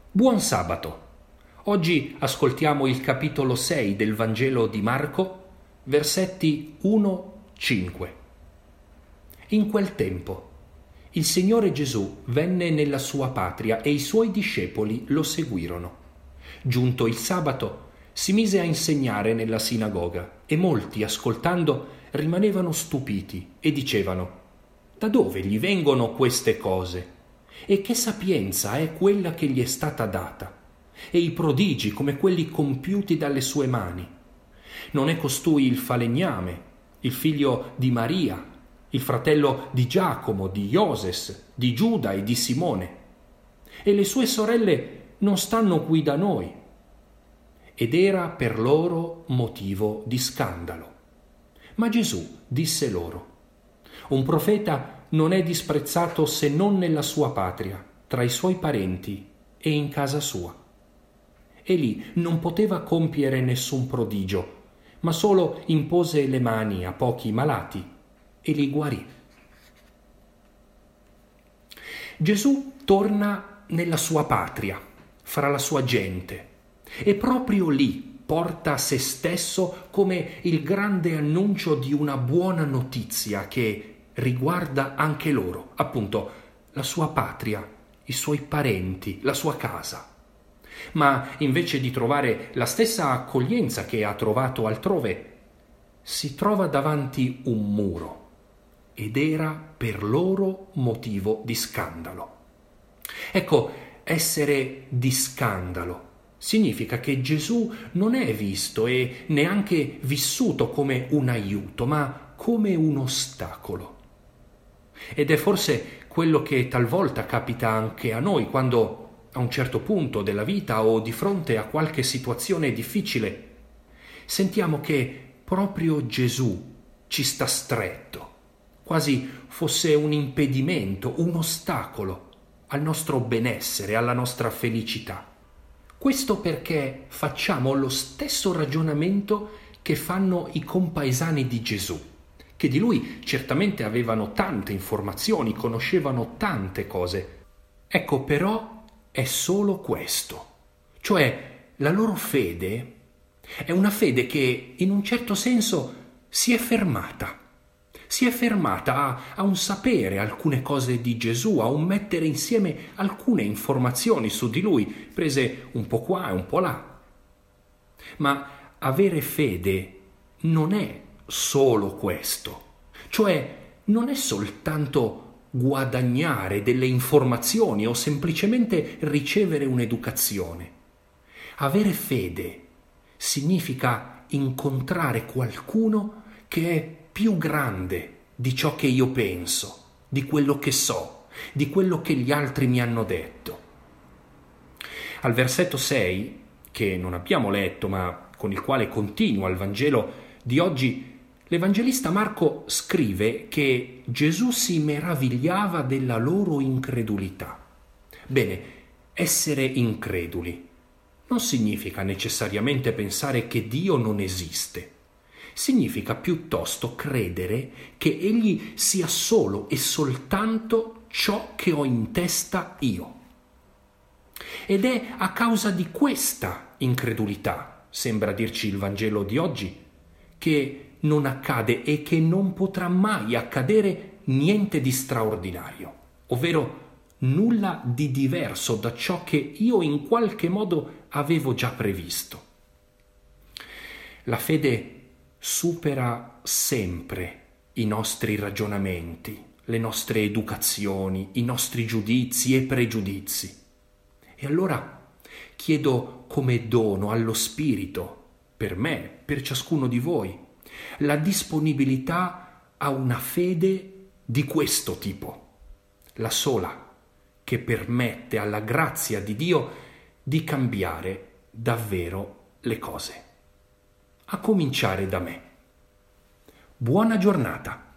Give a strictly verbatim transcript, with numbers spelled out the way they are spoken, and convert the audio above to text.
Buon sabato! Oggi ascoltiamo il capitolo sei del Vangelo di Marco, versetti uno cinque. In quel tempo il Signore Gesù venne nella sua patria e i suoi discepoli lo seguirono. Giunto il sabato, si mise a insegnare nella sinagoga e molti, ascoltando, rimanevano stupiti e dicevano: da dove gli vengono queste cose? E che sapienza è quella che gli è stata data? E i prodigi come quelli compiuti dalle sue mani? Non è costui il falegname, il figlio di Maria, il fratello di Giacomo, di Ioses, di Giuda e di Simone? E le sue sorelle non stanno qui da noi? Ed era per loro motivo di scandalo. Ma Gesù disse loro: un profeta non è disprezzato se non nella sua patria, tra i suoi parenti e in casa sua. E lì non poteva compiere nessun prodigio, ma solo impose le mani a pochi malati e li guarì. Gesù torna nella sua patria, fra la sua gente, e proprio lì porta se stesso come il grande annuncio di una buona notizia che riguarda anche loro, appunto la sua patria, i suoi parenti, la sua casa. Ma invece di trovare la stessa accoglienza che ha trovato altrove, si trova davanti un muro ed era per loro motivo di scandalo. Ecco, essere di scandalo significa che Gesù non è visto e neanche vissuto come un aiuto, ma come un ostacolo. Ed è forse quello che talvolta capita anche a noi quando a un certo punto della vita o di fronte a qualche situazione difficile sentiamo che proprio Gesù ci sta stretto, quasi fosse un impedimento, un ostacolo al nostro benessere, alla nostra felicità. Questo perché facciamo lo stesso ragionamento che fanno i compaesani di Gesù, che di lui certamente avevano tante informazioni, conoscevano tante cose. Ecco, però è solo questo, cioè la loro fede è una fede che in un certo senso si è fermata, si è fermata a, a un sapere alcune cose di Gesù, a un mettere insieme alcune informazioni su di lui, prese un po' qua e un po' là. Ma avere fede non è solo questo, cioè non è soltanto guadagnare delle informazioni o semplicemente ricevere un'educazione. Avere fede significa incontrare qualcuno che è più grande di ciò che io penso, di quello che so, di quello che gli altri mi hanno detto. Al versetto sei, che non abbiamo letto ma con il quale continua il Vangelo di oggi, l'Evangelista Marco scrive che Gesù si meravigliava della loro incredulità. Bene, essere increduli non significa necessariamente pensare che Dio non esiste. Significa piuttosto credere che Egli sia solo e soltanto ciò che ho in testa io. Ed è a causa di questa incredulità, sembra dirci il Vangelo di oggi, che non accade e che non potrà mai accadere niente di straordinario, ovvero nulla di diverso da ciò che io in qualche modo avevo già previsto. La fede supera sempre i nostri ragionamenti, le nostre educazioni, i nostri giudizi e pregiudizi. E allora chiedo come dono allo Spirito, per me, per ciascuno di voi, la disponibilità a una fede di questo tipo, la sola che permette alla grazia di Dio di cambiare davvero le cose. A cominciare da me. Buona giornata!